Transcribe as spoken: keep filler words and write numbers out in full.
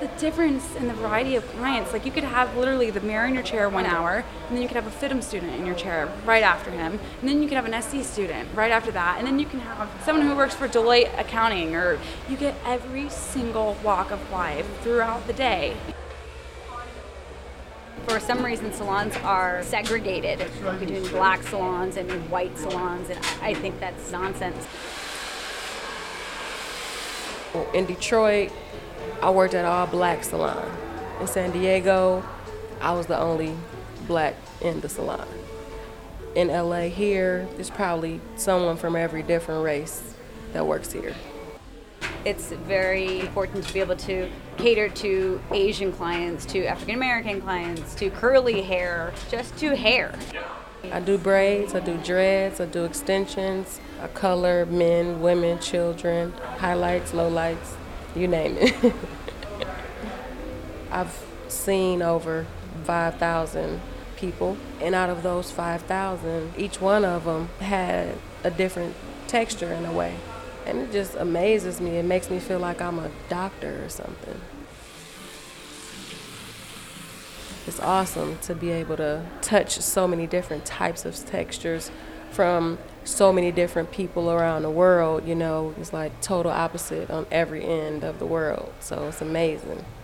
the difference in the variety of clients. Like you could have literally the mirror in your chair one hour, and then you could have a FITM student in your chair right after him, and then you could have an S C student right after that, and then you can have someone who works for Deloitte Accounting, or you get every single walk of life throughout the day. For some reason, salons are segregated between black salons and white salons, and I think that's nonsense. In Detroit, I worked at an all-black salon. In San Diego, I was the only black in the salon. In L A here, there's probably someone from every different race that works here. It's very important to be able to cater to Asian clients, to African American clients, to curly hair, just to hair. I do braids, I do dreads, I do extensions, I color men, women, children, highlights, lowlights, you name it. I've seen over five thousand people, and out of those five thousand, each one of them had a different texture in a way. And it just amazes me. It makes me feel like I'm a doctor or something. It's awesome to be able to touch so many different types of textures from so many different people around the world. You know, it's like total opposite on every end of the world. So it's amazing.